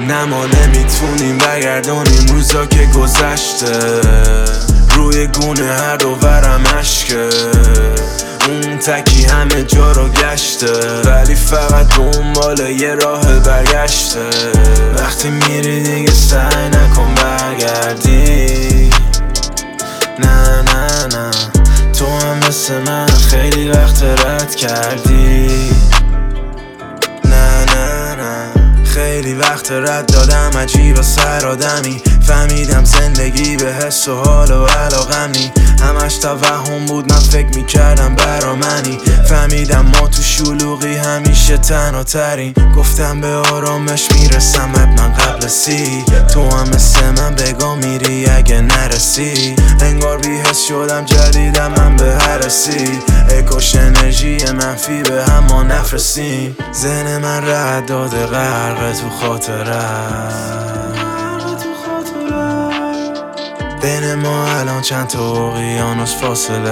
نه ما نمیتونیم برگردونیم روزا که گذشته، روی گونه هر دو ورم عشقه، اون تکی همه جا رو گشته، ولی فقط دنبال یه راه برگشته. وقتی میری دیگه سعی نکن برگردی، نه نه نه، تو هم مثل من خیلی وقت رد کردی، نه نه نه، خیلی وقت رد دادم عجیب و سر آدمی، فهمیدم زندگی به حس و حال و علاقم نی، همش توهم بود من فکر میکردم برا منی، فهمیدم ما تو شلوغی همیشه تنها ترین، گفتم به آرامش میرسم حتما قبل سی، تو هم مثل من بگا میری اگه نرسی، انگار بی حس شدم جدیدم من به هرسی، اکاش انرژی منفی به هم ما نفرستیم، ذهن من رد داده غرق تو خاطرت، بین ما الان چند تا اقیانوس فاصله،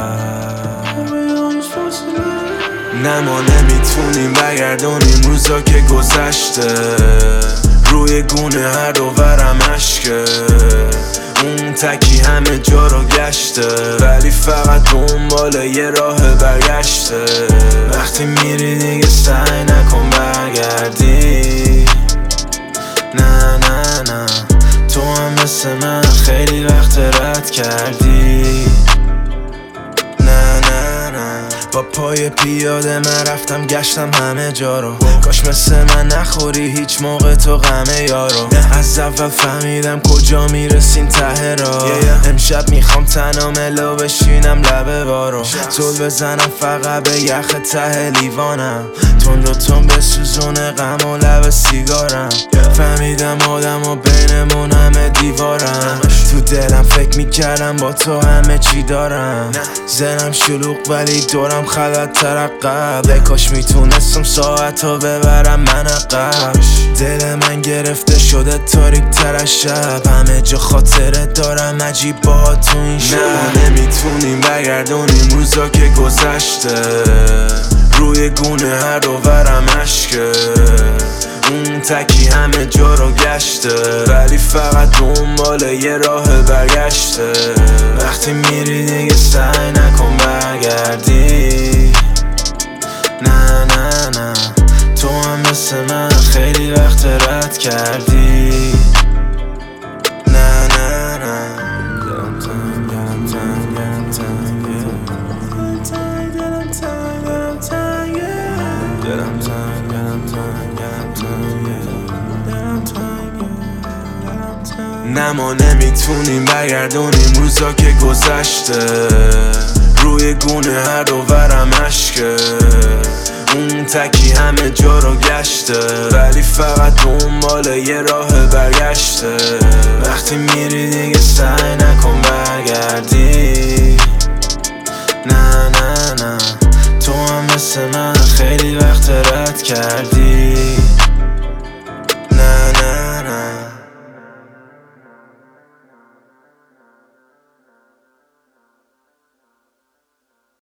نه ما نمیتونیم برگردونیم روزا که گذشته، روی گونه هر دو ورم عشقه، اون تکی همه جا رو گشته، ولی فقط دنبال یه راه برگشته. وقتی میری دیگه سعی نکن برگردی، نه نه نه، تو هم مثل من خیلی وقت رد کردی، نه نه نه، با پای پیاده من رفتم گشتم همه جا رو، کاش مثل من نخوری هیچ موقع تو غم یارو، از اول فهمیدم کجا میرسیم ته را، امشب میخوام تنها ملو بشینم لبه بارو، زل بزنم فقط به یخ ته لیوانم، تون رو تون بسوزونه غم و لب سیگارم، فهمیدم آدم و بینمون همه دیوارم، تو دلم فکر میکردم با تو همه چی دارم، ذهنم شلوغ ولی دورم خلط ترقب، کاش میتونستم ساعت ها ببرم من عقب، دل من گرفته شده تاریک تر از شب، همه جا خاطره دارم عجیب با تو این شب، نه نمیتونیم برگردونیم روزا که گذشته، روی گونه هر دو ورم عشقه، اون تکی همه جا رو گشته، ولی فقط دنبال یه راه برگشته. وقتی میری دیگه سعی نکن برگردی، نه نه نه، تو هم مثل من خیلی وقت رد کردی، نه نه نه، دلم تنگ دلم تنگ دلم تنگ دلم تنگ دلم تنگ دلم تنگ دلم تنگ نه ما نمیتونیم برگردونیم روزا که گذشته، روی گونه هر دو ورم عشقه، اون تکی همه جا رو گشته، ولی فقط دنبال یه راه برگشته. وقتی میری دیگه سعی نکن برگردی، نه نه نه، تو هم مثل من خیلی وقت رد کردی.